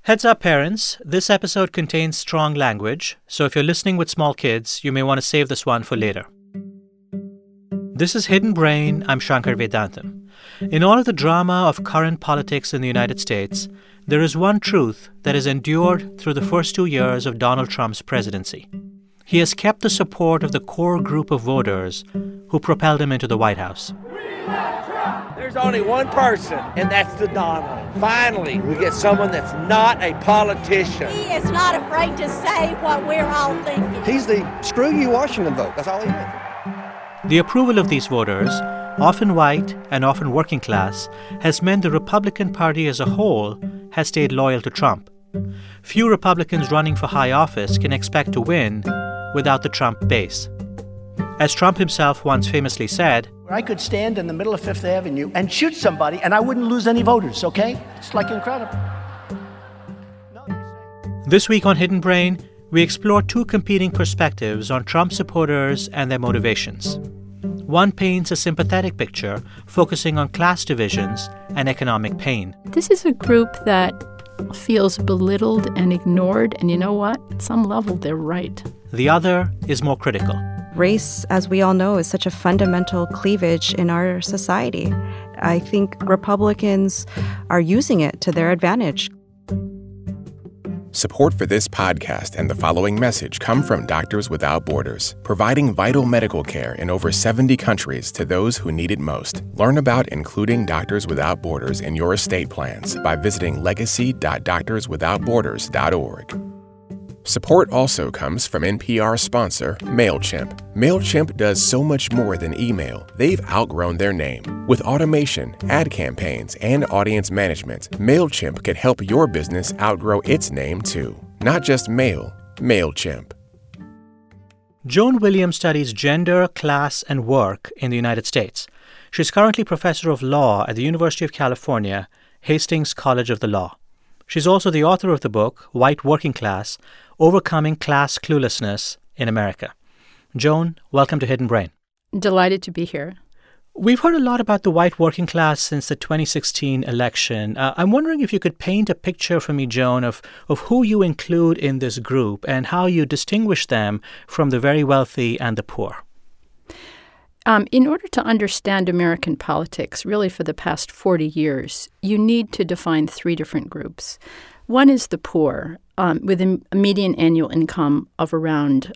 Heads up, parents. This episode contains strong language, so if you're listening with small kids, you may want to save this one for later. This is Hidden Brain. I'm Shankar Vedantam. In all of the drama of current politics in the United States, there is one truth that has endured through the first 2 years of Donald Trump's presidency. He has kept the support of the core group of voters who propelled him into the White House. There's only one person, and that's the Donald. Finally, we get someone that's not a politician. He is not afraid to say what we're all thinking. He's the screw you Washington vote. That's all he is. The approval of these voters, often white and often working class, has meant the Republican Party as a whole has stayed loyal to Trump. Few Republicans running for high office can expect to win without the Trump base. As Trump himself once famously said, I could stand in the middle of Fifth Avenue and shoot somebody and I wouldn't lose any voters, okay? It's like incredible. This week on Hidden Brain, we explore two competing perspectives on Trump supporters and their motivations. One paints a sympathetic picture, focusing on class divisions and economic pain. This is a group that feels belittled and ignored, and you know what? At some level, they're right. The other is more critical. Race, as we all know, is such a fundamental cleavage in our society. I think Republicans are using it to their advantage. Support for this podcast and the following message come from Doctors Without Borders, providing vital medical care in over 70 countries to those who need it most. Learn about including Doctors Without Borders in your estate plans by visiting legacy.doctorswithoutborders.org. Support also comes from NPR sponsor MailChimp. MailChimp does so much more than email. They've outgrown their name. With automation, ad campaigns, and audience management, MailChimp can help your business outgrow its name too. Not just mail, MailChimp. Joan Williams studies gender, class, and work in the United States. She's currently professor of law at the University of California, Hastings College of the Law. She's also the author of the book, White Working Class: Overcoming Class Cluelessness in America. Joan, welcome to Hidden Brain. Delighted to be here. We've heard a lot about the white working class since the 2016 election. I'm wondering if you could paint a picture for me, Joan, of who you include in this group and how you distinguish them from the very wealthy and the poor. In order to understand American politics, really for the past 40 years, you need to define three different groups. One is the poor, with a median annual income of around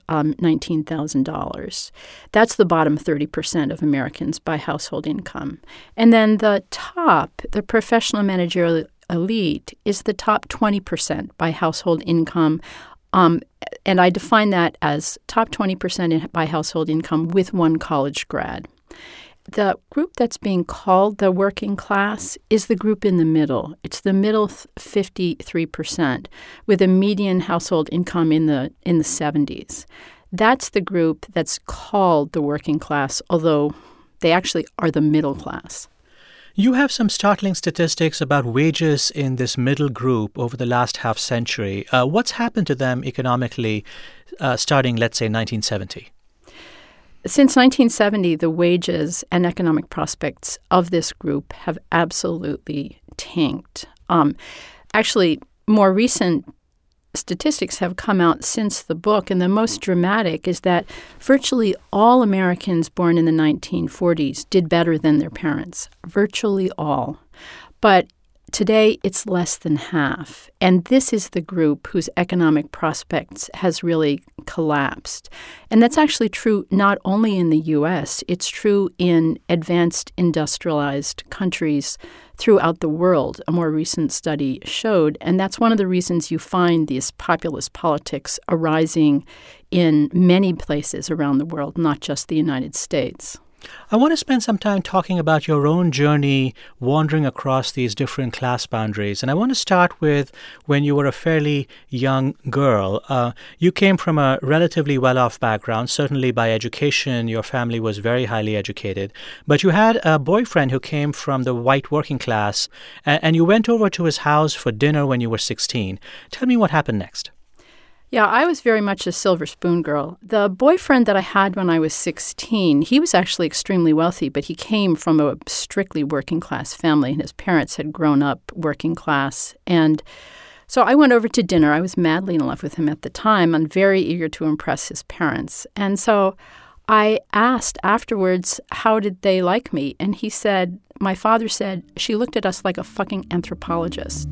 $19,000. That's the bottom 30% of Americans by household income. And then the top, the professional managerial elite, is the top 20% by household income. And I define that as top 20% by household income with one college grad. The group that's being called the working class is the group in the middle. It's the middle 53% with a median household income in the 70s. That's the group that's called the working class, although they actually are the middle class. You have some startling statistics about wages in this middle group over the last half century. What's happened to them economically starting, let's say, 1970? Since 1970, the wages and economic prospects of this group have absolutely tanked. Actually, more recent statistics have come out since the book, and the most dramatic is that virtually all Americans born in the 1940s did better than their parents, virtually all. But today, it's less than half, and this is the group whose economic prospects has really collapsed. And that's actually true not only in the U.S., it's true in advanced industrialized countries throughout the world, a more recent study showed. And that's one of the reasons you find these populist politics arising in many places around the world, not just the United States. I want to spend some time talking about your own journey wandering across these different class boundaries. And I want to start with when you were a fairly young girl. You came from a relatively well-off background. Certainly by education, your family was very highly educated. But you had a boyfriend who came from the white working class, and you went over to his house for dinner when you were 16. Tell me what happened next. Yeah, I was very much a silver spoon girl. The boyfriend that I had when I was 16, he was actually extremely wealthy, but he came from a strictly working class family, and his parents had grown up working class. And So I went over to dinner. I was madly in love with him at the time and very eager to impress his parents. And so I asked afterwards, how did they like me? And he said, my father said, she looked at us like a fucking anthropologist.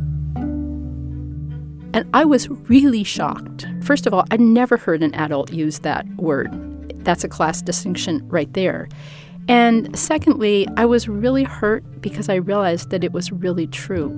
And I was really shocked. First of all, I'd never heard an adult use that word. That's a class distinction right there. And secondly, I was really hurt because I realized that it was really true.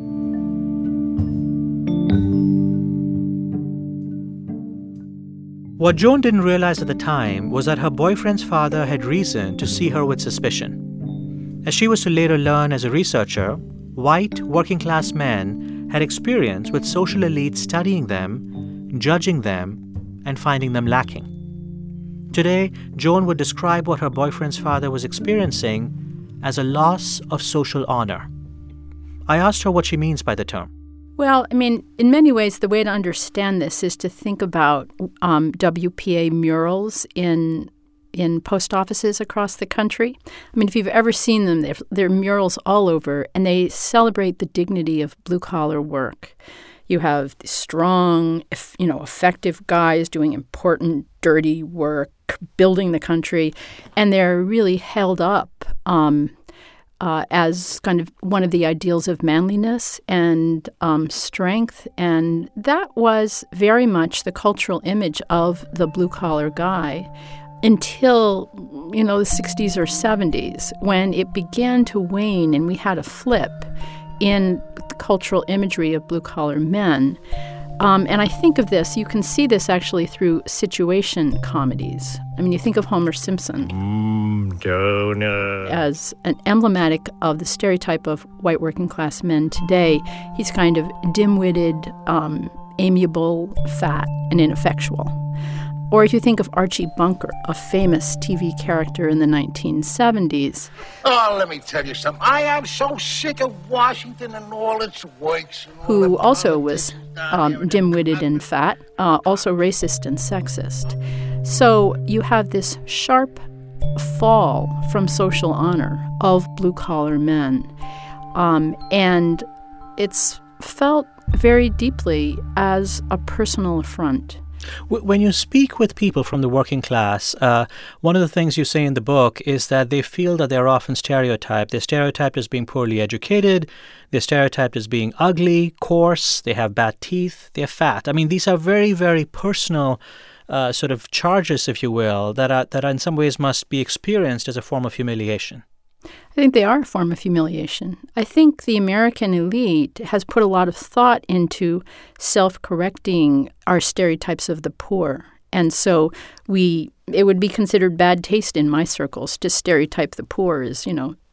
What Joan didn't realize at the time was that her boyfriend's father had reason to see her with suspicion. As she was to later learn as a researcher, white working-class men had experience with social elites studying them, judging them, and finding them lacking. Today, Joan would describe what her boyfriend's father was experiencing as a loss of social honor. I asked her what she means by the term. Well, I mean, in many ways, the way to understand this is to think about WPA murals in post offices across the country. I mean, if you've ever seen them, there are murals all over, and they celebrate the dignity of blue-collar work. You have strong, effective guys doing important, dirty work, building the country, and they're really held up as kind of one of the ideals of manliness and strength. And that was very much the cultural image of the blue-collar guy until, the 60s or 70s, when it began to wane and we had a flip in the cultural imagery of blue-collar men. And I think of this, you can see this actually through situation comedies. I mean, you think of Homer Simpson as an emblematic of the stereotype of white working-class men today. He's kind of dim-witted, amiable, fat, and ineffectual. Or if you think of Archie Bunker, a famous TV character in the 1970s. Oh, let me tell you something. I am so sick of Washington and all its works. Who also was dim-witted and fat, also racist and sexist. So you have this sharp fall from social honor of blue-collar men. And it's felt very deeply as a personal affront. When you speak with people from the working class, one of the things you say in the book is that they feel that they're often stereotyped. They're stereotyped as being poorly educated. They're stereotyped as being ugly, coarse. They have bad teeth. They're fat. I mean, these are very, very personal sort of charges, if you will, that in some ways must be experienced as a form of humiliation. I think they are a form of humiliation. I think the American elite has put a lot of thought into self-correcting our stereotypes of the poor. And so it would be considered bad taste in my circles to stereotype the poor as,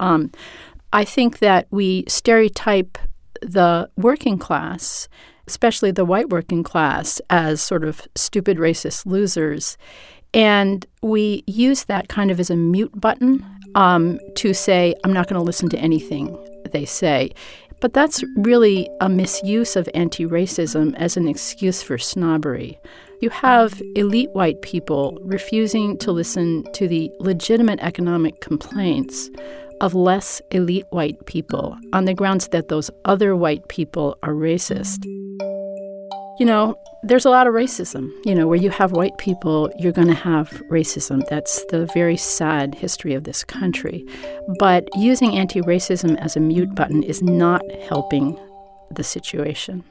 I think that we stereotype the working class, especially the white working class, as sort of stupid racist losers. And we use that kind of as a mute button to say, I'm not going to listen to anything they say. But that's really a misuse of anti-racism as an excuse for snobbery. You have elite white people refusing to listen to the legitimate economic complaints of less elite white people on the grounds that those other white people are racist. There's a lot of racism. Where you have white people, you're going to have racism. That's the very sad history of this country. But using anti-racism as a mute button is not helping the situation.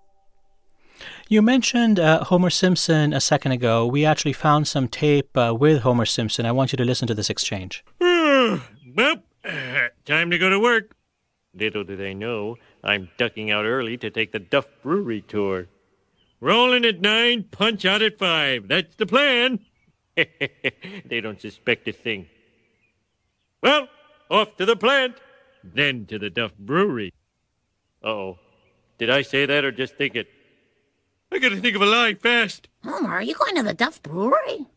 You mentioned Homer Simpson a second ago. We actually found some tape with Homer Simpson. I want you to listen to this exchange. Well, time to go to work. Little do they know, I'm ducking out early to take the Duff Brewery tour. Rolling at 9, punch out at 5. That's the plan. They don't suspect a thing. Well, off to the plant, then to the Duff Brewery. Uh-oh. Did I say that or just think it? I gotta think of a lie fast. Homer, are you going to the Duff Brewery?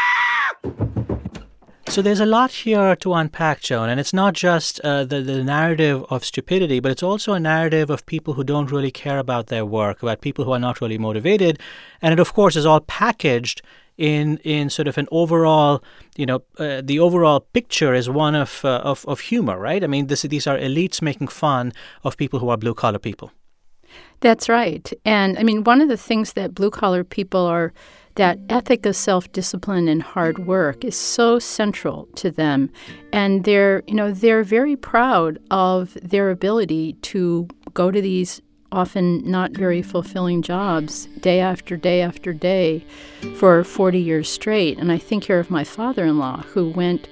So there's a lot here to unpack, Joan, and it's not just the narrative of stupidity, but it's also a narrative of people who don't really care about their work, about people who are not really motivated. And it, of course, is all packaged in sort of an overall, the overall picture is one of humor, right? I mean, these are elites making fun of people who are blue-collar people. That's right. And I mean, one of the things that blue-collar people are, that ethic of self-discipline and hard work is so central to them. And they're very proud of their ability to go to these often not very fulfilling jobs day after day after day for 40 years straight. And I think here of my father-in-law who went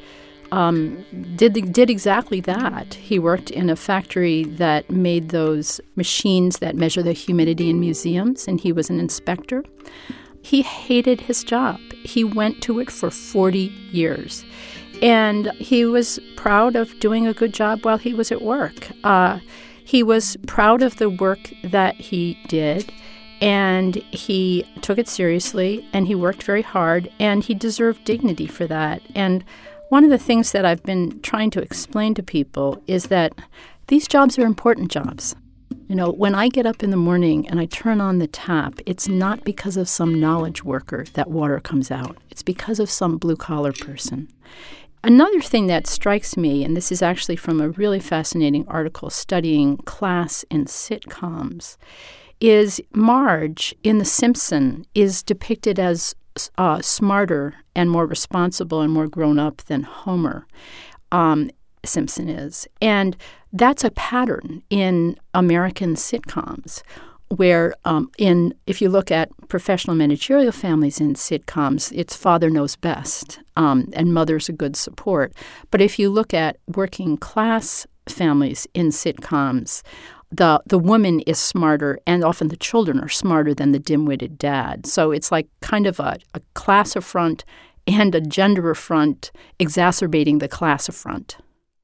did exactly that. He worked in a factory that made those machines that measure the humidity in museums, and he was an inspector. He hated his job. He went to it for 40 years. And he was proud of doing a good job while he was at work. He was proud of the work that he did, and he took it seriously, and he worked very hard, and he deserved dignity for that. And one of the things that I've been trying to explain to people is that these jobs are important jobs. You know, when I get up in the morning and I turn on the tap, it's not because of some knowledge worker that water comes out. It's because of some blue-collar person. Another thing that strikes me, and this is actually from a really fascinating article studying class in sitcoms, is Marge in The Simpsons is depicted as smarter and more responsible and more grown up than Homer Simpson is. And that's a pattern in American sitcoms where if you look at professional managerial families in sitcoms, it's father knows best and mother's a good support. But if you look at working class families in sitcoms, the woman is smarter, and often the children are smarter than the dim-witted dad. So it's like kind of a class affront and a gender affront exacerbating the class affront.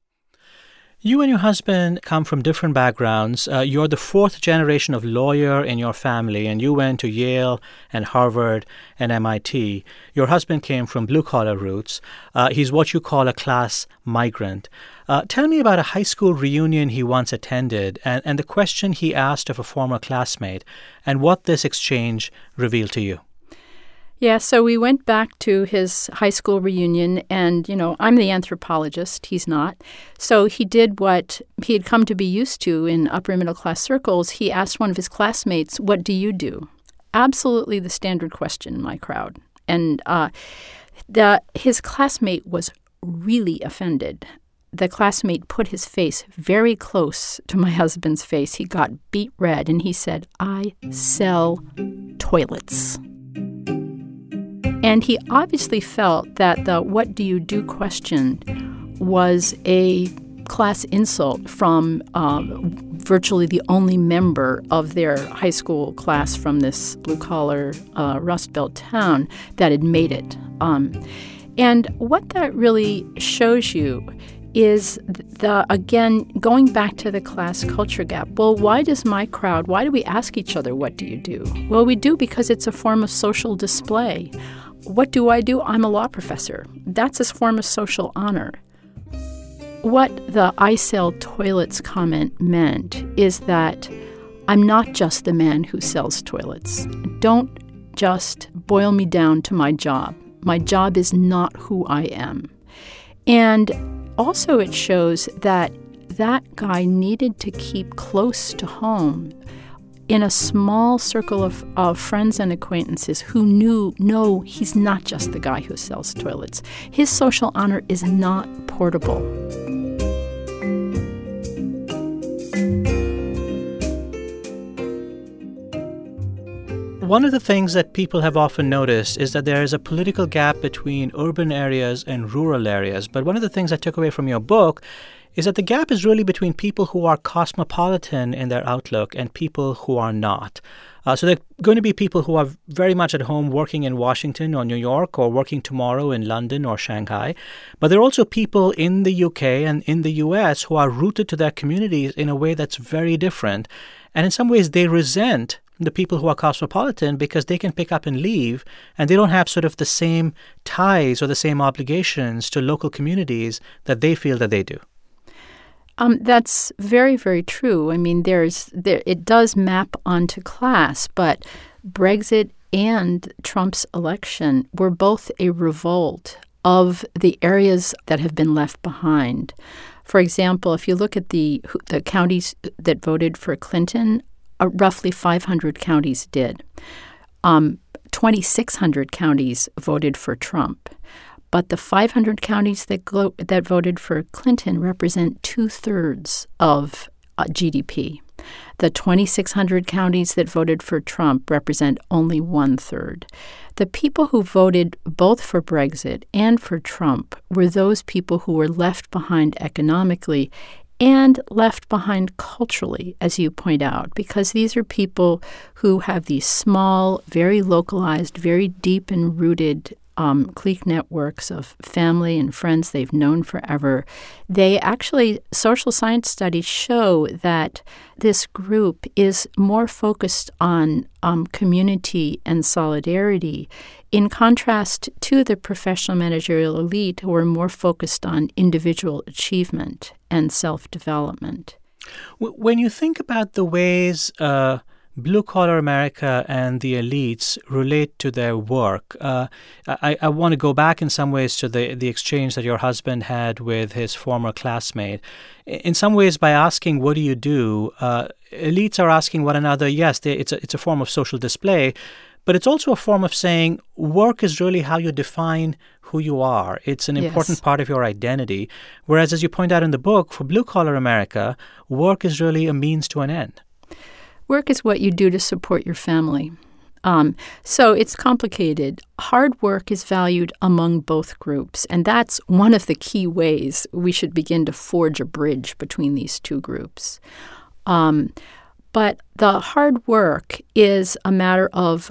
You and your husband come from different backgrounds. You're the fourth generation of lawyer in your family, and you went to Yale and Harvard and MIT. Your husband came from blue-collar roots. He's what you call a class migrant. Tell me about a high school reunion he once attended and the question he asked of a former classmate and what this exchange revealed to you. Yeah, so we went back to his high school reunion, and, I'm the anthropologist. He's not. So he did what he had come to be used to in upper and middle-class circles. He asked one of his classmates, "What do you do?" Absolutely the standard question in my crowd. And his classmate was really offended. The classmate put his face very close to my husband's face. He got beet red, and he said, "I sell toilets." And he obviously felt that the "what do you do" question was a class insult from virtually the only member of their high school class from this blue-collar Rust Belt town that had made it. And what that really shows you is, again, going back to the class culture gap. Well, why do we ask each other, "What do you do?" Well, we do because it's a form of social display. What do I do? I'm a law professor. That's a form of social honor. What the "I sell toilets" comment meant is that I'm not just the man who sells toilets. Don't just boil me down to my job. My job is not who I am. And also it shows that that guy needed to keep close to home in a small circle of friends and acquaintances who no, he's not just the guy who sells toilets. His social honor is not portable. One of the things that people have often noticed is that there is a political gap between urban areas and rural areas. But one of the things I took away from your book is that the gap is really between people who are cosmopolitan in their outlook and people who are not. So there are going to be people who are very much at home working in Washington or New York or working tomorrow in London or Shanghai. But there are also people in the UK and in the US who are rooted to their communities in a way that's very different. And in some ways, they resent the people who are cosmopolitan because they can pick up and leave and they don't have sort of the same ties or the same obligations to local communities that they feel that they do. That's very, very true. I mean, it does map onto class, but Brexit and Trump's election were both a revolt of the areas that have been left behind. For example, if you look at the counties that voted for Clinton, roughly 500 counties did. 2,600 counties voted for Trump. But the 500 counties that voted for Clinton represent 2/3 of GDP. The 2,600 counties that voted for Trump represent only 1/3. The people who voted both for Brexit and for Trump were those people who were left behind economically and left behind culturally, as you point out, because these are people who have these small, very localized, very deep and rooted clique networks of family and friends they've known forever. Social science studies show that this group is more focused on community and solidarity, in contrast to the professional managerial elite who are more focused on individual achievement and self-development. When you think about the ways blue-collar America and the elites relate to their work, I want to go back in some ways to the exchange that your husband had with his former classmate. In some ways, by asking, what do you do, elites are asking one another, yes, it's a form of social display, but it's also a form of saying work is really how you define who you are. It's an important part of your identity. Whereas, as you point out in the book, for blue-collar America, work is really a means to an end. Work is what you do to support your family. So it's complicated. Hard work is valued among both groups, and that's one of the key ways we should begin to forge a bridge between these two groups. But the hard work is a matter of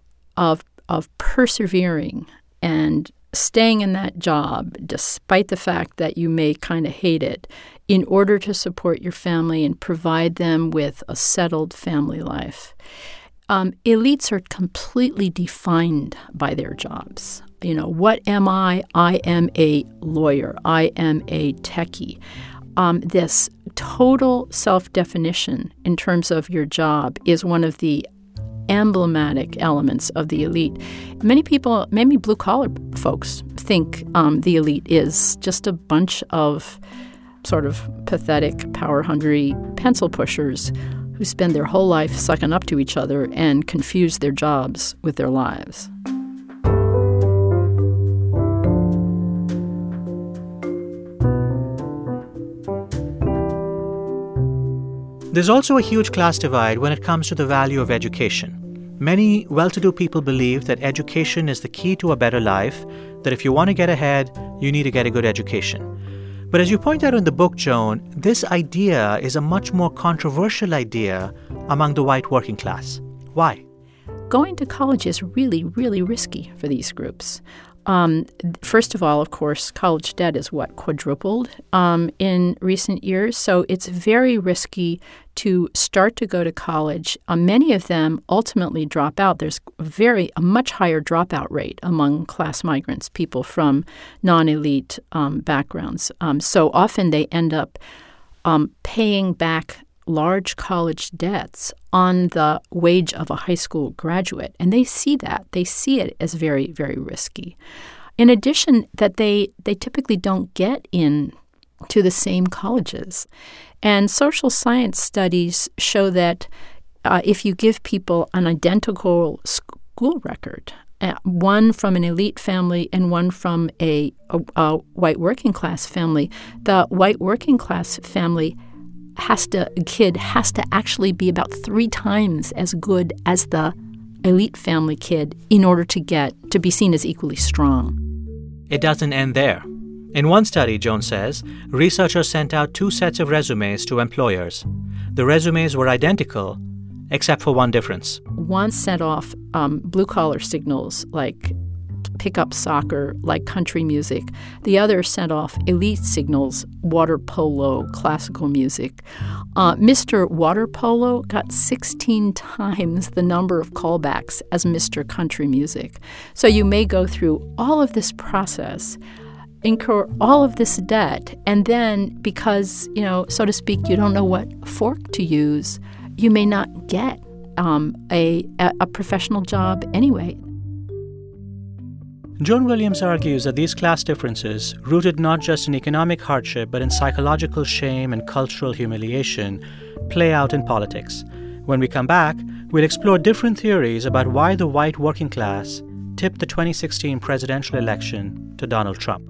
persevering and staying in that job despite the fact that you may kind of hate it in order to support your family and provide them with a settled family life. Elites are completely defined by their jobs. You know, what am I? I am a lawyer. I am a techie. This total self-definition in terms of your job is one of the emblematic elements of the elite. Many people, maybe blue-collar folks, think the elite is just a bunch of sort of pathetic, power-hungry pencil pushers who spend their whole life sucking up to each other and confuse their jobs with their lives. There's also a huge class divide when it comes to the value of education. Many well-to-do people believe that education is the key to a better life, that if you want to get ahead, you need to get a good education. But as you point out in the book, Joan, this idea is a much more controversial idea among the white working class. Why? Going to college is really, really risky for these groups. First of all, of course, college debt is quadrupled in recent years. So it's very risky to start to go to college. Many of them ultimately drop out. There's a much higher dropout rate among class migrants, people from non-elite backgrounds. So often they end up paying back large college debts on the wage of a high school graduate. And they see that. They see it as very, very risky. In addition, that they typically don't get in to the same colleges. And social science studies show that if you give people an identical school record, one from an elite family and one from a white working class family, the white working class family kid has to actually be about 3 times as good as the elite family kid in order to be seen as equally strong. It doesn't end there. In one study, Joan says, researchers sent out 2 sets of resumes to employers. The resumes were identical, except for one difference. One set off blue-collar signals like pick-up soccer, like country music. The other sent off elite signals, water polo, classical music. Mr. Water Polo got 16 times the number of callbacks as Mr. Country Music. So you may go through all of this process, incur all of this debt, and then because, so to speak, you don't know what fork to use, you may not get a professional job anyway. Joan Williams argues that these class differences, rooted not just in economic hardship but in psychological shame and cultural humiliation, play out in politics. When we come back, we'll explore different theories about why the white working class tipped the 2016 presidential election to Donald Trump.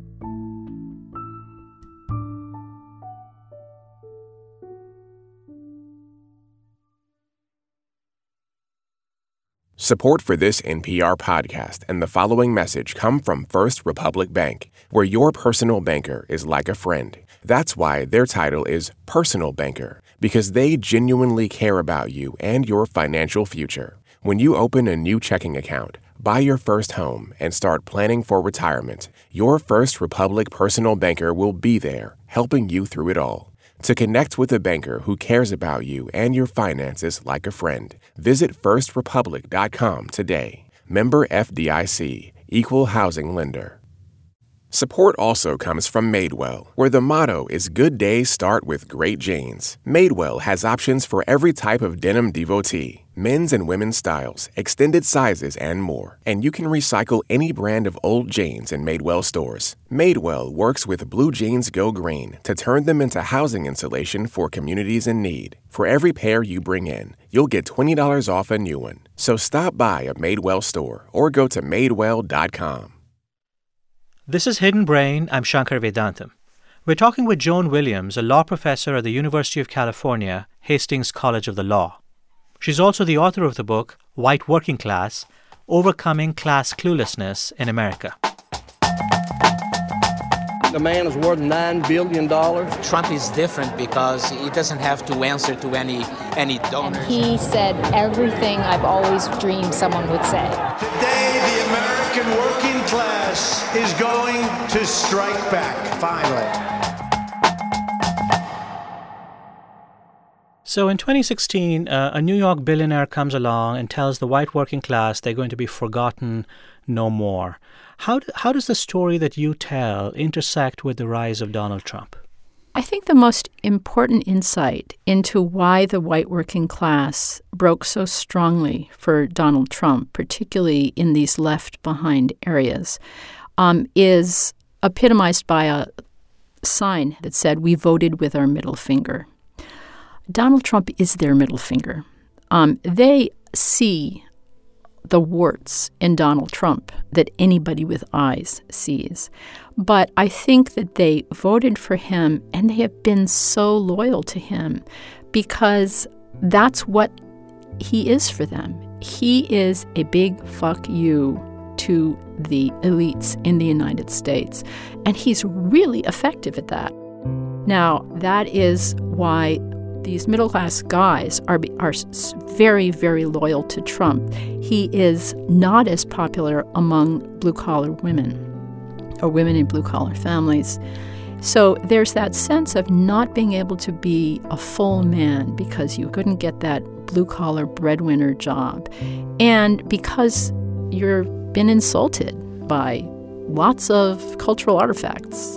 Support for this NPR podcast and the following message come from First Republic Bank, where your personal banker is like a friend. That's why their title is Personal Banker, because they genuinely care about you and your financial future. When you open a new checking account, buy your first home, and start planning for retirement, your First Republic personal banker will be there, helping you through it all. To connect with a banker who cares about you and your finances like a friend, visit firstrepublic.com today. Member FDIC, Equal Housing Lender. Support also comes from Madewell, where the motto is good days start with great jeans. Madewell has options for every type of denim devotee, men's and women's styles, extended sizes, and more. And you can recycle any brand of old jeans in Madewell stores. Madewell works with Blue Jeans Go Green to turn them into housing insulation for communities in need. For every pair you bring in, you'll get $20 off a new one. So stop by a Madewell store or go to madewell.com. This is Hidden Brain. I'm Shankar Vedantam. We're talking with Joan Williams, a law professor at the University of California, Hastings College of the Law. She's also the author of the book, White Working Class, Overcoming Class Cluelessness in America. The man is worth $9 billion. Trump is different because he doesn't have to answer to any donors. And he said everything I've always dreamed someone would say. Today, the American working class is going to strike back, finally. So in 2016, a New York billionaire comes along and tells the white working class they're going to be forgotten no more. How does the story that you tell intersect with the rise of Donald Trump? I think the most important insight into why the white working class broke so strongly for Donald Trump, particularly in these left-behind areas, is epitomized by a sign that said, "We voted with our middle finger." Donald Trump is their middle finger. They see the warts in Donald Trump that anybody with eyes sees. But I think that they voted for him, and they have been so loyal to him because that's what he is for them. He is a big fuck you to the elites in the United States, and he's really effective at that. Now, that is why these middle-class guys are very, very loyal to Trump. He is not as popular among blue-collar women or women in blue-collar families. So there's that sense of not being able to be a full man because you couldn't get that blue-collar breadwinner job, and because you've been insulted by lots of cultural artifacts.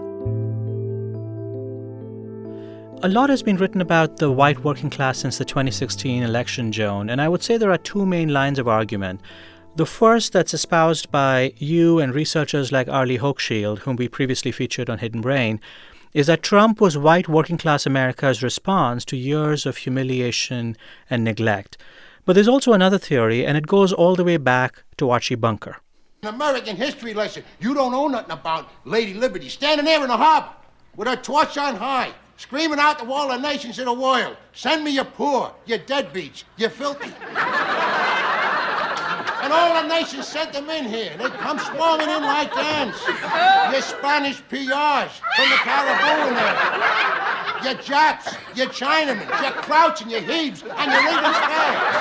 A lot has been written about the white working class since the 2016 election, Joan, and I would say there are two main lines of argument. The first, that's espoused by you and researchers like Arlie Hochschild, whom we previously featured on Hidden Brain, is that Trump was white working class America's response to years of humiliation and neglect. But there's also another theory, and it goes all the way back to Archie Bunker. An American history lesson. You don't know nothing about Lady Liberty standing there in the harbor with her torch on high, screaming out to all the nations of the world, "Send me your poor, your deadbeats, you're filthy." And all the nations sent them in here. They come swarming in like ants. Your Spanish PRs from the Caribbean there. Your Japs, your Chinamen, your Krauts and your Hebes, and your Lincoln Fags.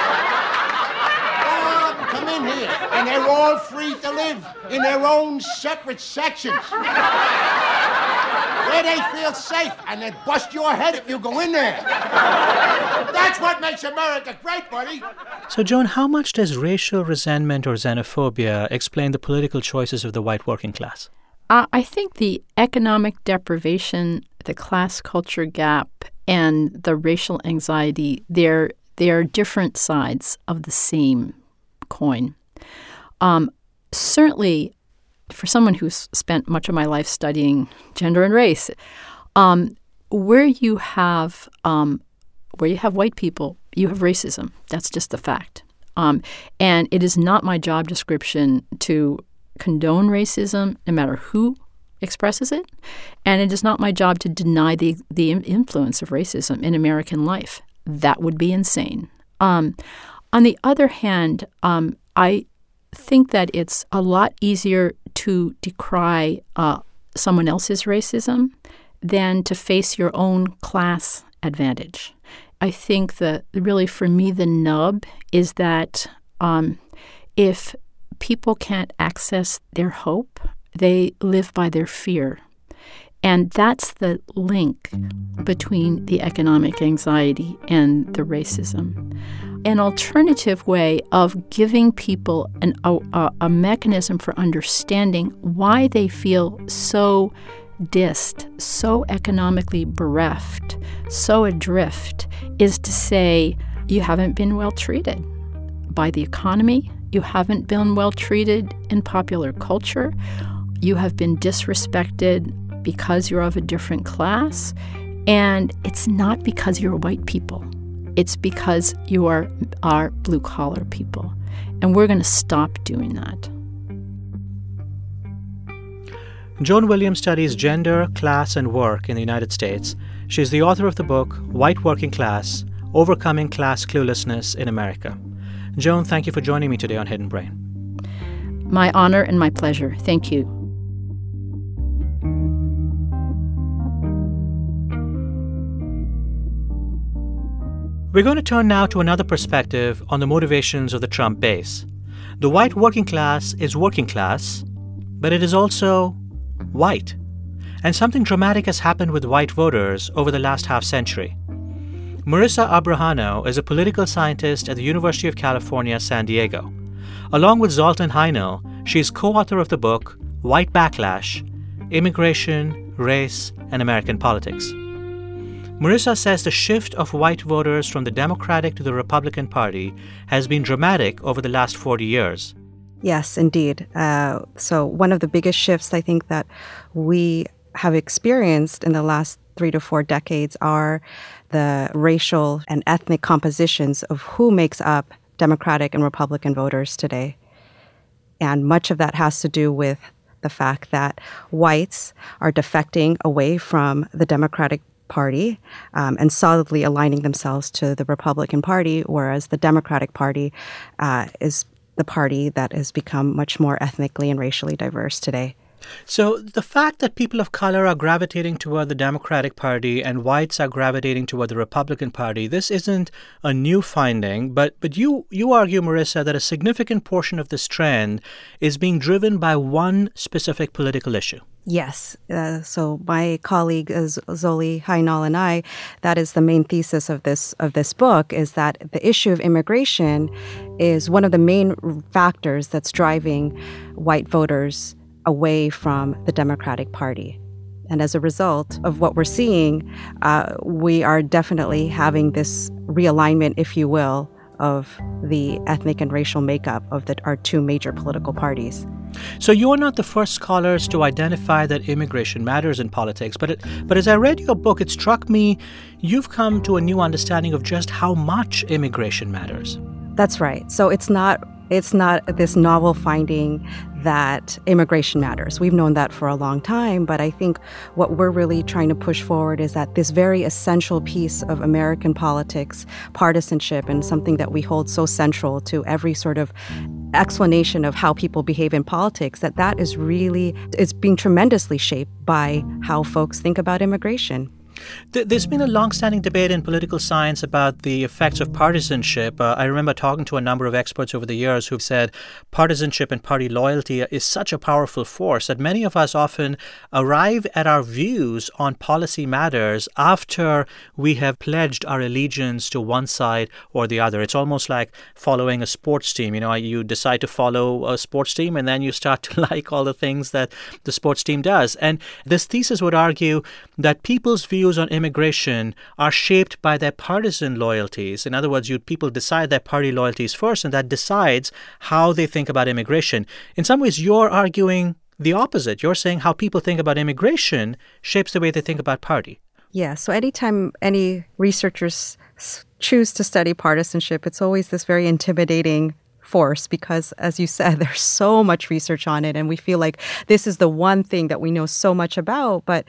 All of them come in here, and they're all free to live in their own separate sections. Where they feel safe, and they bust your head if you go in there. That's what makes America great, buddy. So, Joan, how much does racial resentment or xenophobia explain the political choices of the white working class? I think the economic deprivation, the class culture gap, and the racial anxiety, they are different sides of the same coin. Certainly, for someone who's spent much of my life studying gender and race, where you have white people you have racism. That's just a fact. And it is not my job description to condone racism, no matter who expresses it. And it is not my job to deny the influence of racism in American life. That would be insane. On the other hand, I think that it's a lot easier to decry someone else's racism than to face your own class advantage. I think that really for me the nub is that if people can't access their hope, they live by their fear. And that's the link between the economic anxiety and the racism. An alternative way of giving people a mechanism for understanding why they feel so dissed, so economically bereft, so adrift, is to say, you haven't been well treated by the economy, you haven't been well treated in popular culture, you have been disrespected because you're of a different class, and it's not because you're white people. It's because you are blue-collar people. And we're going to stop doing that. Joan Williams studies gender, class, and work in the United States. She's the author of the book, White Working Class, Overcoming Class Cluelessness in America. Joan, thank you for joining me today on Hidden Brain. My honor and my pleasure. Thank you. We're going to turn now to another perspective on the motivations of the Trump base. The white working class is working class, but it is also white. And something dramatic has happened with white voters over the last half-century. Marisa Abrajano is a political scientist at the University of California, San Diego. Along with Zoltan Heinel, she is co-author of the book White Backlash: Immigration, Race, and American Politics. Marisa says the shift of white voters from the Democratic to the Republican Party has been dramatic over the last 40 years. Yes, indeed. So one of the biggest shifts I think that we have experienced in the last 3 to 4 decades are the racial and ethnic compositions of who makes up Democratic and Republican voters today. And much of that has to do with the fact that whites are defecting away from the Democratic Party and solidly aligning themselves to the Republican Party, whereas the Democratic Party is the party that has become much more ethnically and racially diverse today. So the fact that people of color are gravitating toward the Democratic Party and whites are gravitating toward the Republican Party, this isn't a new finding, but you argue, Marisa, that a significant portion of this trend is being driven by one specific political issue. Yes. So my colleague Zoli Heinel and I, that is the main thesis of this book, is that the issue of immigration is one of the main factors that's driving white voters away from the Democratic Party. And as a result of what we're seeing, we are definitely having this realignment, if you will, of the ethnic and racial makeup of our two major political parties. So you're not the first scholars to identify that immigration matters in politics, but as I read your book, it struck me you've come to a new understanding of just how much immigration matters. That's right. So it's not this novel finding that immigration matters. We've known that for a long time, but I think what we're really trying to push forward is that this very essential piece of American politics, partisanship, and something that we hold so central to every sort of explanation of how people behave in politics, that is really, it's being tremendously shaped by how folks think about immigration. There's been a long-standing debate in political science about the effects of partisanship. I remember talking to a number of experts over the years who've said partisanship and party loyalty is such a powerful force that many of us often arrive at our views on policy matters after we have pledged our allegiance to one side or the other. It's almost like following a sports team. You know, you decide to follow a sports team and then you start to like all the things that the sports team does. And this thesis would argue that people's views on immigration are shaped by their partisan loyalties. In other words, people decide their party loyalties first, and that decides how they think about immigration. In some ways, you're arguing the opposite. You're saying how people think about immigration shapes the way they think about party. Yeah, so anytime any researchers choose to study partisanship, it's always this very intimidating force because, as you said, there's so much research on it and we feel like this is the one thing that we know so much about. But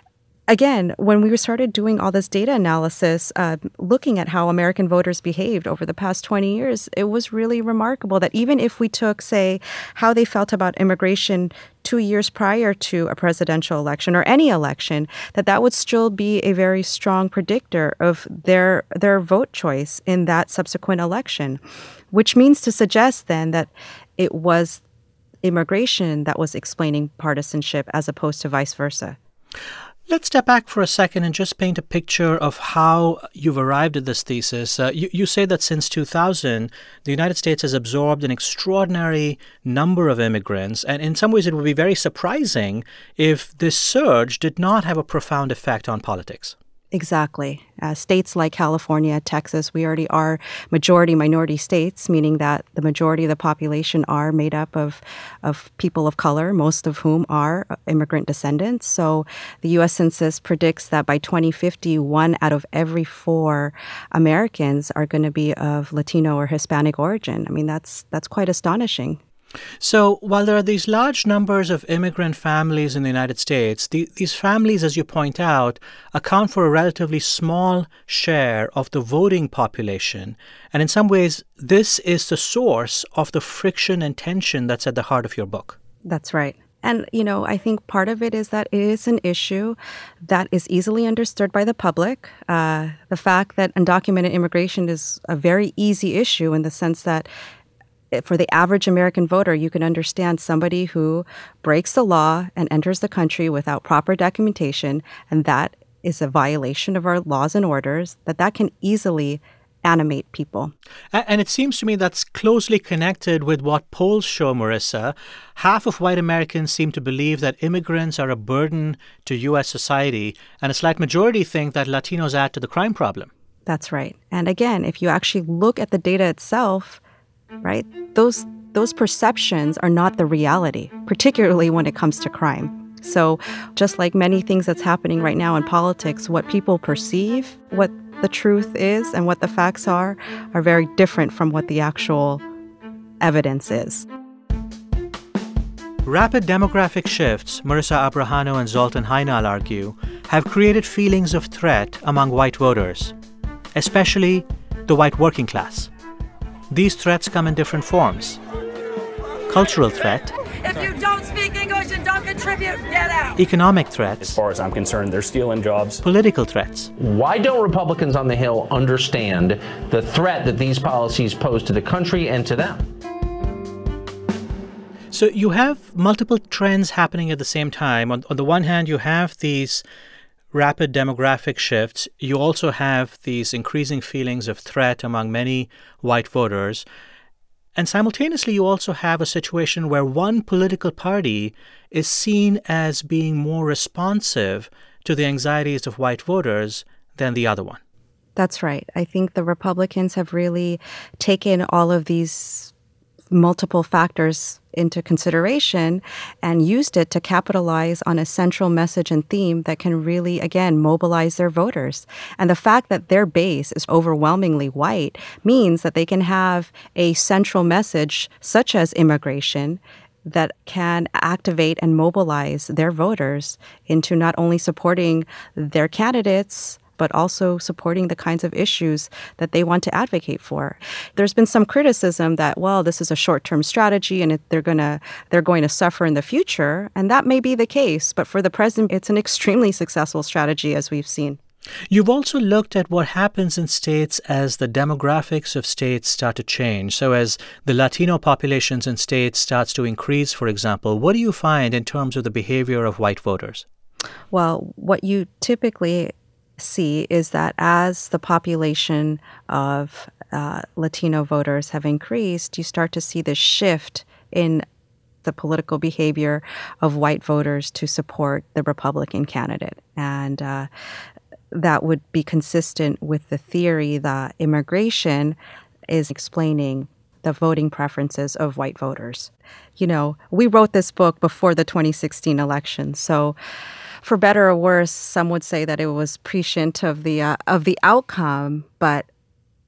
again, when we started doing all this data analysis, looking at how American voters behaved over the past 20 years, it was really remarkable that even if we took, say, how they felt about immigration 2 years prior to a presidential election or any election, that would still be a very strong predictor of their vote choice in that subsequent election, which means to suggest then that it was immigration that was explaining partisanship as opposed to vice versa. Let's step back for a second and just paint a picture of how you've arrived at this thesis. You say that since 2000, the United States has absorbed an extraordinary number of immigrants, and in some ways it would be very surprising if this surge did not have a profound effect on politics. Exactly. States like California, Texas, we already are majority-minority states, meaning that the majority of the population are made up of people of color, most of whom are immigrant descendants. So the U.S. Census predicts that by 2050, 1 out of every 4 Americans are going to be of Latino or Hispanic origin. I mean, that's quite astonishing. So while there are these large numbers of immigrant families in the United States, these families, as you point out, account for a relatively small share of the voting population. And in some ways, this is the source of the friction and tension that's at the heart of your book. That's right. And, I think part of it is that it is an issue that is easily understood by the public. The fact that undocumented immigration is a very easy issue in the sense that for the average American voter, you can understand somebody who breaks the law and enters the country without proper documentation, and that is a violation of our laws and orders, that can easily animate people. And it seems to me that's closely connected with what polls show, Marissa. Half of white Americans seem to believe that immigrants are a burden to U.S. society, and a slight majority think that Latinos add to the crime problem. That's right. And again, if you actually look at the data itself, right, those perceptions are not the reality, particularly when it comes to crime. So just like many things that's happening right now in politics, what people perceive, what the truth is and what the facts are very different from what the actual evidence is. Rapid demographic shifts, Marissa Abrajano and Zoltan Hajnal argue, have created feelings of threat among white voters, especially the white working class. These threats come in different forms. Cultural threat. If you don't speak English and don't contribute, get out. Economic threats. As far as I'm concerned, they're stealing jobs. Political threats. Why don't Republicans on the Hill understand the threat that these policies pose to the country and to them? So you have multiple trends happening at the same time. On the one hand, you have these rapid demographic shifts. You also have these increasing feelings of threat among many white voters. And simultaneously, you also have a situation where one political party is seen as being more responsive to the anxieties of white voters than the other one. That's right. I think the Republicans have really taken all of these multiple factors into consideration and used it to capitalize on a central message and theme that can really, again, mobilize their voters. And the fact that their base is overwhelmingly white means that they can have a central message, such as immigration, that can activate and mobilize their voters into not only supporting their candidates, but also supporting the kinds of issues that they want to advocate for. There's been some criticism that, well, this is a short-term strategy and they're going to suffer in the future, and that may be the case, but for the present, it's an extremely successful strategy, as we've seen. You've also looked at what happens in states as the demographics of states start to change. So as the Latino populations in states starts to increase, for example, what do you find in terms of the behavior of white voters? Well, what you typically see is that as the population of Latino voters have increased, you start to see this shift in the political behavior of white voters to support the Republican candidate. And that would be consistent with the theory that immigration is explaining the voting preferences of white voters. We wrote this book before the 2016 election, so for better or worse, some would say that it was prescient of the outcome, but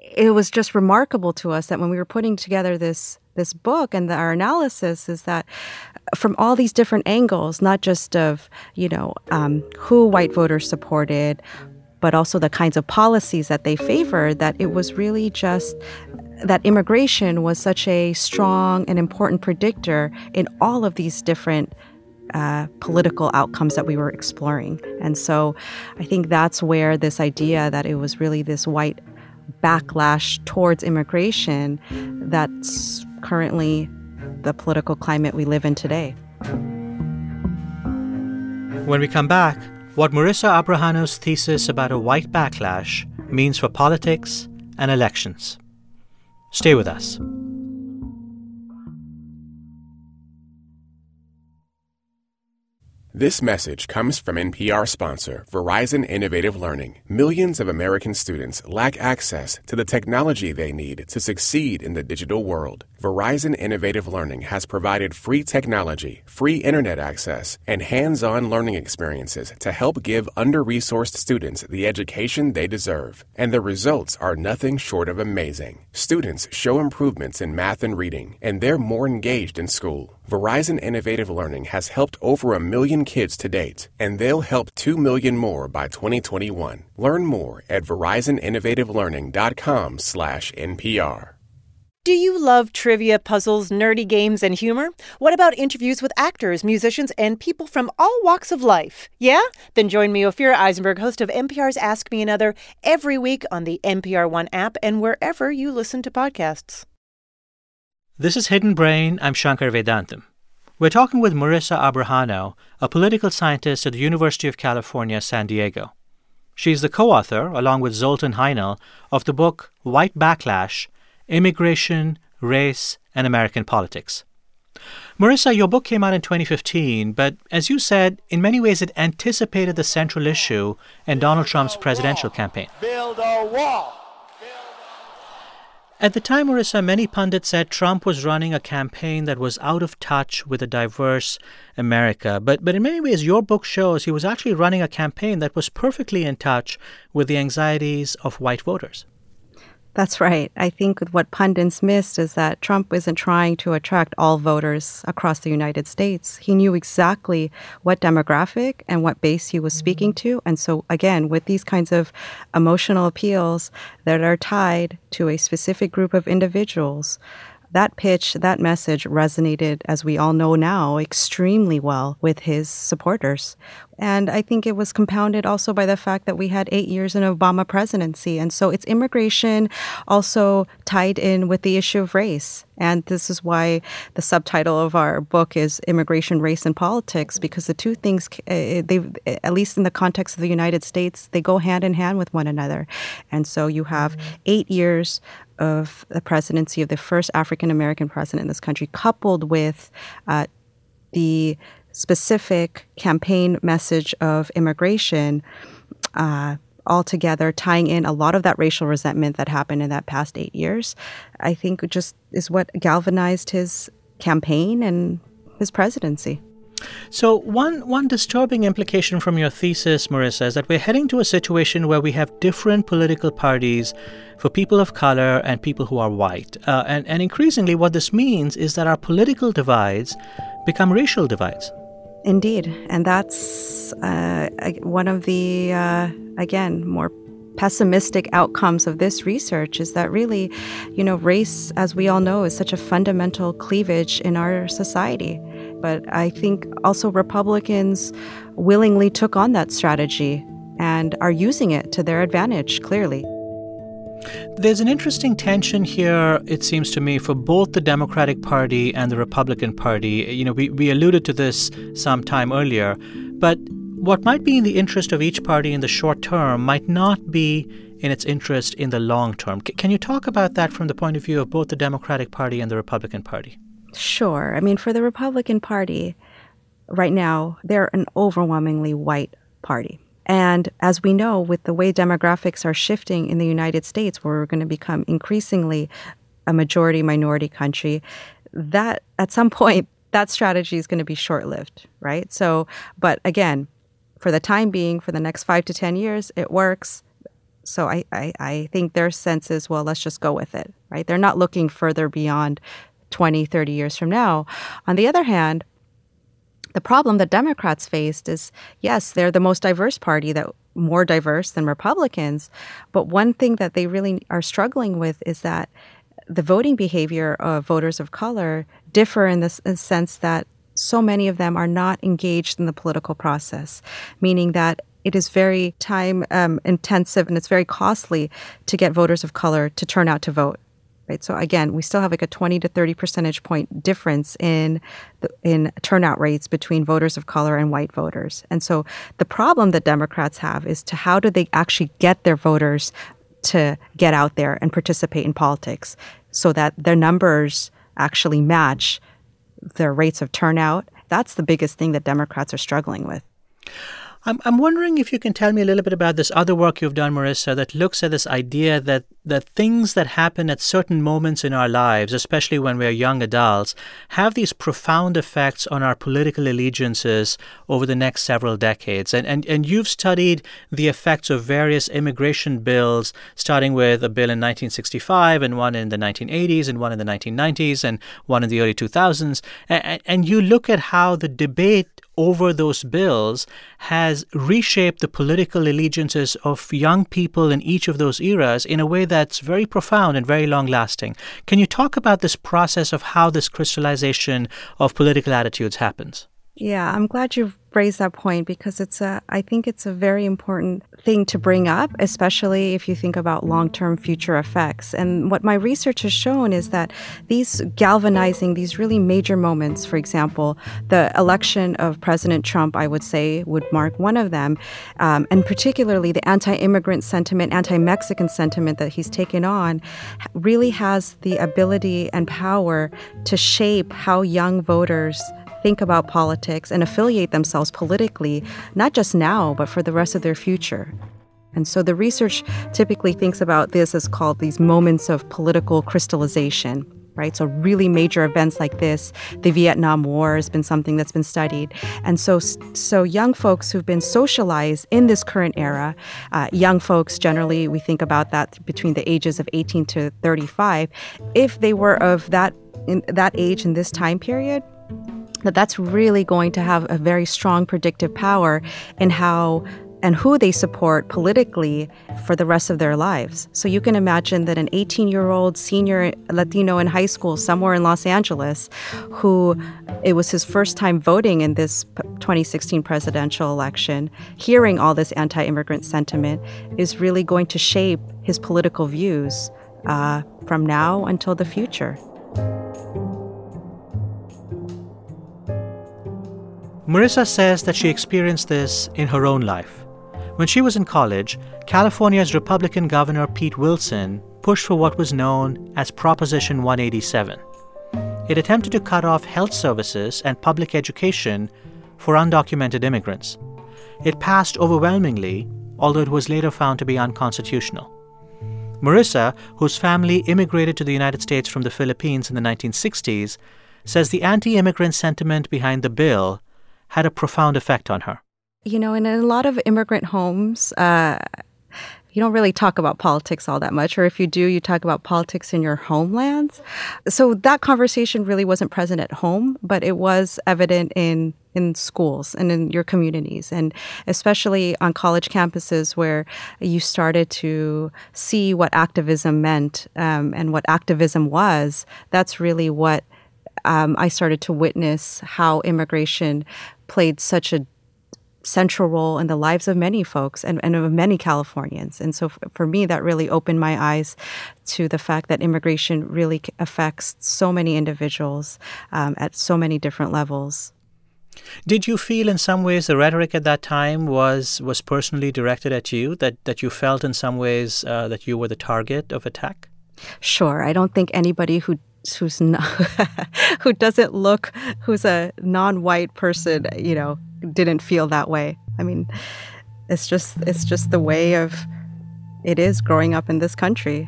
it was just remarkable to us that when we were putting together this book and our analysis is that from all these different angles, not just of, who white voters supported, but also the kinds of policies that they favored, that it was really just that immigration was such a strong and important predictor in all of these different political outcomes that we were exploring. And so I think that's where this idea that it was really this white backlash towards immigration that's currently the political climate we live in today. When we come back, what Marisa Abrajano's thesis about a white backlash means for politics and elections. Stay with us. This message comes from NPR sponsor Verizon Innovative Learning. Millions of American students lack access to the technology they need to succeed in the digital world. Verizon Innovative Learning has provided free technology, free internet access, and hands-on learning experiences to help give under-resourced students the education they deserve. And the results are nothing short of amazing. Students show improvements in math and reading, and they're more engaged in school. Verizon Innovative Learning has helped over 1 million kids to date, and they'll help 2 million more by 2021. Learn more at VerizonInnovativeLearning.com/NPR. Do you love trivia, puzzles, nerdy games, and humor? What about interviews with actors, musicians, and people from all walks of life? Yeah? Then join me, Ophira Eisenberg, host of NPR's Ask Me Another, every week on the NPR One app and wherever you listen to podcasts. This is Hidden Brain. I'm Shankar Vedantam. We're talking with Marisa Abrajano, a political scientist at the University of California, San Diego. She's the co-author, along with Zoltan Heinel, of the book White Backlash: Immigration, Race, and American Politics. Marisa, your book came out in 2015, but as you said, in many ways it anticipated the central issue in Donald Trump's presidential campaign. Build a wall. At the time, Marisa, many pundits said Trump was running a campaign that was out of touch with a diverse America. But in many ways, your book shows he was actually running a campaign that was perfectly in touch with the anxieties of white voters. That's right. I think what pundits missed is that Trump isn't trying to attract all voters across the United States. He knew exactly what demographic and what base he was speaking to. And so, again, with these kinds of emotional appeals that are tied to a specific group of individuals, that pitch, that message resonated, as we all know now, extremely well with his supporters. And I think it was compounded also by the fact that we had 8 years in Obama presidency. And so it's immigration also tied in with the issue of race. And this is why the subtitle of our book is Immigration, Race, and Politics, because the two things, they, at least in the context of the United States, they go hand in hand with one another. And so you have 8 years of the presidency of the first African-American president in this country, coupled with the specific campaign message of immigration, altogether tying in a lot of that racial resentment that happened in that past 8 years, I think just is what galvanized his campaign and his presidency. So one disturbing implication from your thesis, Marisa, is that we're heading to a situation where we have different political parties for people of color and people who are white. And increasingly what this means is that our political divides become racial divides. Indeed. And that's one of the, again, more pessimistic outcomes of this research is that really, race, as we all know, is such a fundamental cleavage in our society. But I think also Republicans willingly took on that strategy and are using it to their advantage, clearly. There's an interesting tension here, it seems to me, for both the Democratic Party and the Republican Party. We alluded to this some time earlier, but what might be in the interest of each party in the short term might not be in its interest in the long term. Can you talk about that from the point of view of both the Democratic Party and the Republican Party? Sure. I mean, for the Republican Party, right now, they're an overwhelmingly white party. And as we know, with the way demographics are shifting in the United States, where we're going to become increasingly a majority-minority country, that at some point, that strategy is going to be short-lived, right? So, but again, for the time being, for the next 5 to 10 years, it works. So I think their sense is, well, let's just go with it, right? They're not looking further beyond 20, 30 years from now. On the other hand, the problem that Democrats faced is, yes, they're the most diverse party, that more diverse than Republicans. But one thing that they really are struggling with is that the voting behavior of voters of color differ in the sense that so many of them are not engaged in the political process, meaning that it is very time intensive and it's very costly to get voters of color to turn out to vote. Right? So again, we still have like a 20 to 30 percentage point difference in turnout rates between voters of color and white voters. And so the problem that Democrats have is to how do they actually get their voters to get out there and participate in politics so that their numbers actually match their rates of turnout. That's the biggest thing that Democrats are struggling with. I'm wondering if you can tell me a little bit about this other work you've done, Marissa, that looks at this idea that things that happen at certain moments in our lives, especially when we're young adults, have these profound effects on our political allegiances over the next several decades. And you've studied the effects of various immigration bills, starting with a bill in 1965 and one in the 1980s and one in the 1990s and one in the early 2000s. And you look at how the debate over those bills has reshaped the political allegiances of young people in each of those eras in a way that's very profound and very long-lasting. Can you talk about this process of how this crystallization of political attitudes happens? Yeah, I'm glad you raised that point because I think it's a very important thing to bring up, especially if you think about long-term future effects. And what my research has shown is that these really major moments, for example, the election of President Trump, I would say, would mark one of them, and particularly the anti-immigrant sentiment, anti-Mexican sentiment that he's taken on, really has the ability and power to shape how young voters think about politics and affiliate themselves politically, not just now, but for the rest of their future. And so the research typically thinks about this as called these moments of political crystallization, right? So really major events like this, the Vietnam War has been something that's been studied. And so young folks who've been socialized in this current era, young folks generally, we think about that between the ages of 18 to 35, if they were of that age in this time period, that's really going to have a very strong predictive power in how and who they support politically for the rest of their lives. So you can imagine that an 18-year-old senior Latino in high school somewhere in Los Angeles who it was his first time voting in this 2016 presidential election, hearing all this anti-immigrant sentiment is really going to shape his political views from now until the future. Marissa says that she experienced this in her own life. When she was in college, California's Republican Governor Pete Wilson pushed for what was known as Proposition 187. It attempted to cut off health services and public education for undocumented immigrants. It passed overwhelmingly, although it was later found to be unconstitutional. Marissa, whose family immigrated to the United States from the Philippines in the 1960s, says the anti-immigrant sentiment behind the bill had a profound effect on her. You know, in a lot of immigrant homes, you don't really talk about politics all that much, or if you do, you talk about politics in your homelands. So that conversation really wasn't present at home, but it was evident in schools and in your communities, and especially on college campuses where you started to see what activism meant and what activism was. That's really what I started to witness, how immigration played such a central role in the lives of many folks and of many Californians. And so for me, that really opened my eyes to the fact that immigration really affects so many individuals at so many different levels. Did you feel in some ways the rhetoric at that time was personally directed at you, that you felt in some ways that you were the target of attack? Sure. I don't think anybody who's not, who's a non-white person, you know, didn't feel that way. I mean, it's just the way of it is growing up in this country.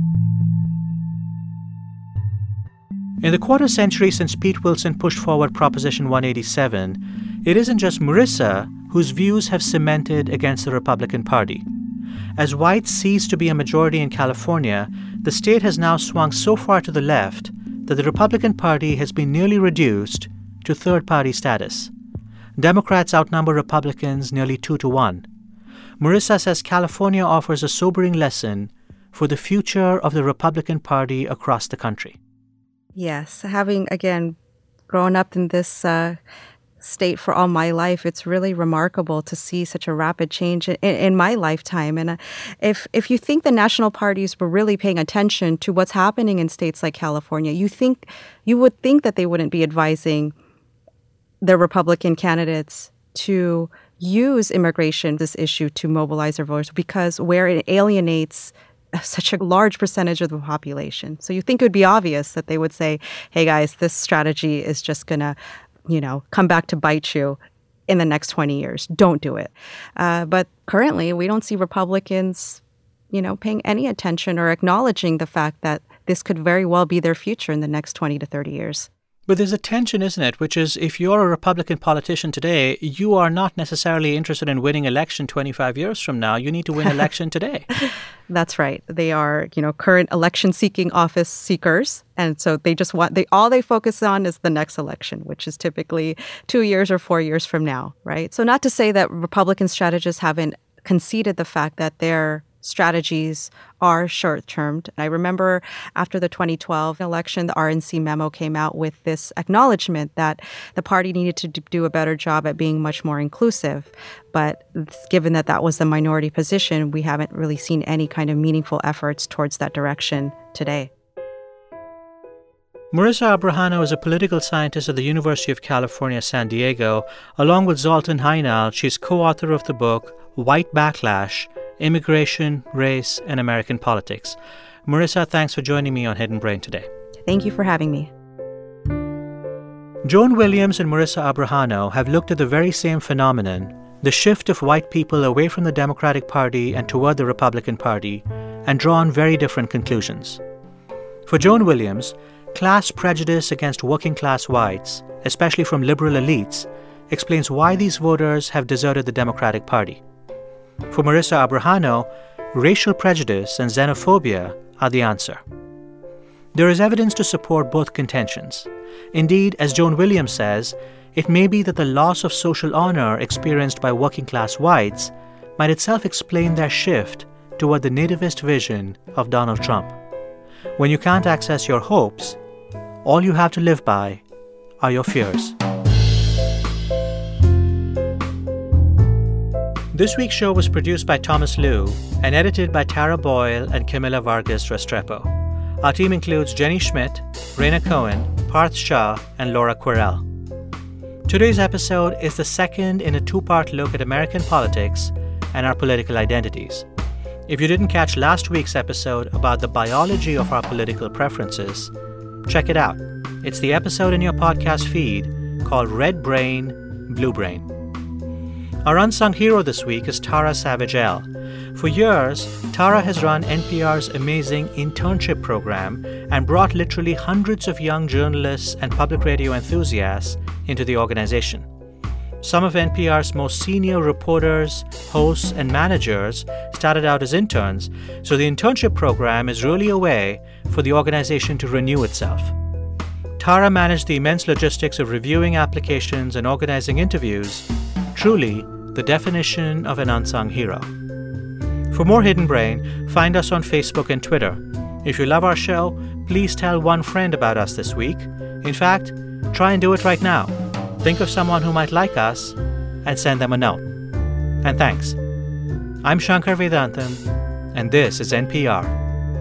In the quarter century since Pete Wilson pushed forward Proposition 187, it isn't just Marissa whose views have cemented against the Republican Party. As whites cease to be a majority in California, the state has now swung so far to the left that the Republican Party has been nearly reduced to third-party status. Democrats outnumber Republicans nearly 2-1. Marissa says California offers a sobering lesson for the future of the Republican Party across the country. Yes, having, again, grown up in this state for all my life, it's really remarkable to see such a rapid change in my lifetime. And if you think the national parties were really paying attention to what's happening in states like California, you would think that they wouldn't be advising their Republican candidates to use immigration, this issue, to mobilize their voters, because where it alienates such a large percentage of the population. So you think it would be obvious that they would say, hey guys, this strategy is just going to, come back to bite you in the next 20 years. Don't do it. But currently, we don't see Republicans, paying any attention or acknowledging the fact that this could very well be their future in the next 20 to 30 years. But there's a tension, isn't it? Which is, if you're a Republican politician today, you are not necessarily interested in winning election 25 years from now. You need to win election today. That's right. They are, current election-seeking office seekers. And so they just all they focus on is the next election, which is typically 2 years or 4 years from now, right? So not to say that Republican strategists haven't conceded the fact that their strategies are short-termed. I remember after the 2012 election, the RNC memo came out with this acknowledgement that the party needed to do a better job at being much more inclusive. But given that that was the minority position, we haven't really seen any kind of meaningful efforts towards that direction today. Marissa Abrajano is a political scientist at the University of California, San Diego. Along with Zoltan Hajnal, she's co-author of the book White Backlash: Immigration, Race, and American Politics. Marissa, thanks for joining me on Hidden Brain today. Thank you for having me. Joan Williams and Marissa Abrajano have looked at the very same phenomenon, the shift of white people away from the Democratic Party and toward the Republican Party, and drawn very different conclusions. For Joan Williams, class prejudice against working-class whites, especially from liberal elites, explains why these voters have deserted the Democratic Party. For Marissa Abrajano, racial prejudice and xenophobia are the answer. There is evidence to support both contentions. Indeed, as Joan Williams says, it may be that the loss of social honor experienced by working-class whites might itself explain their shift toward the nativist vision of Donald Trump. When you can't access your hopes, all you have to live by are your fears. This week's show was produced by Thomas Liu and edited by Tara Boyle and Camila Vargas Restrepo. Our team includes Jenny Schmidt, Raina Cohen, Parth Shah, and Laura Quirrell. Today's episode is the second in a two-part look at American politics and our political identities. If you didn't catch last week's episode about the biology of our political preferences, check it out. It's the episode in your podcast feed called Red Brain, Blue Brain. Our unsung hero this week is Tara Savage-El. For years, Tara has run NPR's amazing internship program and brought literally hundreds of young journalists and public radio enthusiasts into the organization. Some of NPR's most senior reporters, hosts, and managers started out as interns, so the internship program is really a way for the organization to renew itself. Tara managed the immense logistics of reviewing applications and organizing interviews, truly the definition of an unsung hero. For more Hidden Brain, find us on Facebook and Twitter. If you love our show, please tell one friend about us this week. In fact, try and do it right now. Think of someone who might like us and send them a note. And thanks. I'm Shankar Vedantam, and this is NPR.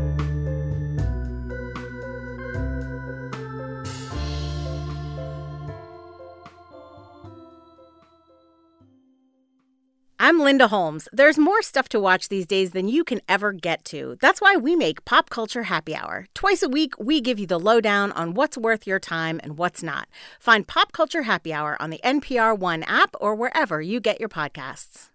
I'm Linda Holmes. There's more stuff to watch these days than you can ever get to. That's why we make Pop Culture Happy Hour. Twice a week, we give you the lowdown on what's worth your time and what's not. Find Pop Culture Happy Hour on the NPR One app or wherever you get your podcasts.